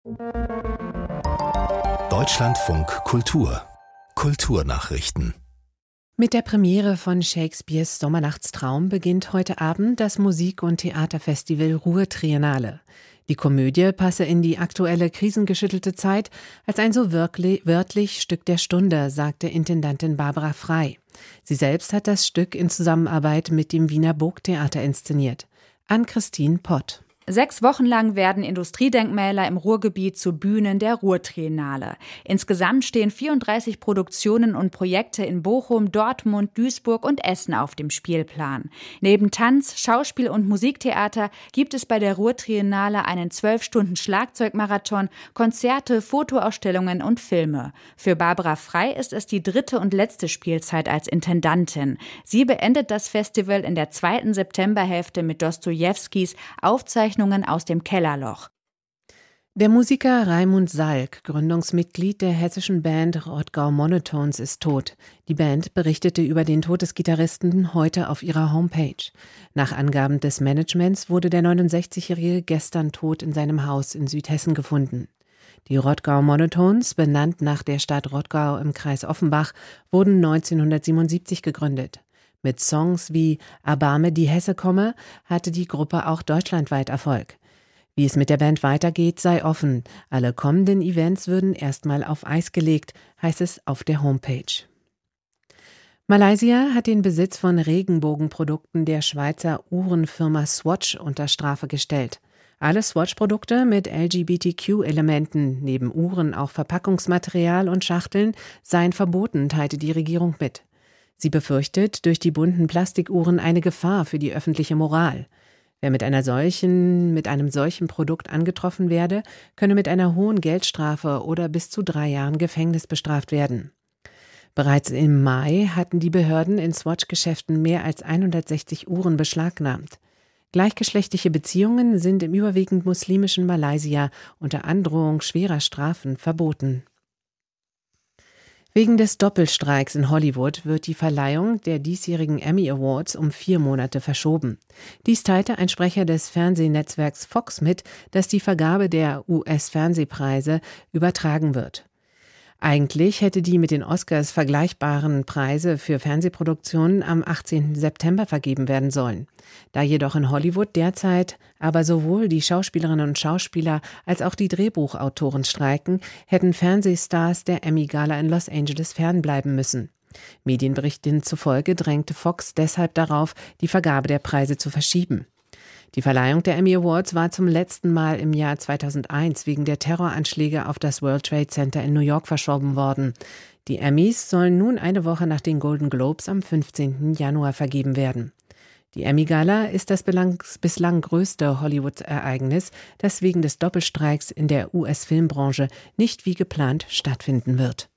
Deutschlandfunk Kultur. Kulturnachrichten. Mit der Premiere von Shakespeares Sommernachtstraum beginnt heute Abend das Musik- und Theaterfestival Ruhr-Triennale. Die Komödie passe in die aktuelle krisengeschüttelte Zeit als ein so wörtlich Stück der Stunde, sagte Intendantin Barbara Frei. Sie selbst hat das Stück in Zusammenarbeit mit dem Wiener Burgtheater inszeniert. Ann-Christine Pott. 6 Wochen lang werden Industriedenkmäler im Ruhrgebiet zu Bühnen der Ruhr-Triennale. Insgesamt stehen 34 Produktionen und Projekte in Bochum, Dortmund, Duisburg und Essen auf dem Spielplan. Neben Tanz-, Schauspiel- und Musiktheater gibt es bei der Ruhr-Triennale einen 12-Stunden-Schlagzeugmarathon, Konzerte, Fotoausstellungen und Filme. Für Barbara Frei ist es die 3. und letzte Spielzeit als Intendantin. Sie beendet das Festival in der 2. Septemberhälfte mit Dostojewskis Aufzeichnungen aus dem Kellerloch. Der Musiker Raimund Salk, Gründungsmitglied der hessischen Band Rottgau Monotones, ist tot. Die Band berichtete über den Tod des Gitarristen heute auf ihrer Homepage. Nach Angaben des Managements wurde der 69-Jährige gestern tot in seinem Haus in Südhessen gefunden. Die Rottgau Monotones, benannt nach der Stadt Rottgau im Kreis Offenbach, wurden 1977 gegründet. Mit Songs wie »Erbarme die Hesse komme« hatte die Gruppe auch deutschlandweit Erfolg. Wie es mit der Band weitergeht, sei offen. Alle kommenden Events würden erstmal auf Eis gelegt, heißt es auf der Homepage. Malaysia hat den Besitz von Regenbogenprodukten der Schweizer Uhrenfirma Swatch unter Strafe gestellt. Alle Swatch-Produkte mit LGBTQ-Elementen, neben Uhren auch Verpackungsmaterial und Schachteln, seien verboten, teilte die Regierung mit. Sie befürchtet durch die bunten Plastikuhren eine Gefahr für die öffentliche Moral. Wer mit einem solchen Produkt angetroffen werde, könne mit einer hohen Geldstrafe oder bis zu 3 Jahren Gefängnis bestraft werden. Bereits im Mai hatten die Behörden in Swatch-Geschäften mehr als 160 Uhren beschlagnahmt. Gleichgeschlechtliche Beziehungen sind im überwiegend muslimischen Malaysia unter Androhung schwerer Strafen verboten. Wegen des Doppelstreiks in Hollywood wird die Verleihung der diesjährigen Emmy Awards um 4 Monate verschoben. Dies teilte ein Sprecher des Fernsehnetzwerks Fox mit, dass die Vergabe der US-Fernsehpreise übertragen wird. Eigentlich hätte die mit den Oscars vergleichbaren Preise für Fernsehproduktionen am 18. September vergeben werden sollen. Da jedoch in Hollywood derzeit aber sowohl die Schauspielerinnen und Schauspieler als auch die Drehbuchautoren streiken, hätten Fernsehstars der Emmy-Gala in Los Angeles fernbleiben müssen. Medienberichten zufolge drängte Fox deshalb darauf, die Vergabe der Preise zu verschieben. Die Verleihung der Emmy Awards war zum letzten Mal im Jahr 2001 wegen der Terroranschläge auf das World Trade Center in New York verschoben worden. Die Emmys sollen nun eine Woche nach den Golden Globes am 15. Januar vergeben werden. Die Emmy-Gala ist das bislang größte Hollywood-Ereignis, das wegen des Doppelstreiks in der US-Filmbranche nicht wie geplant stattfinden wird.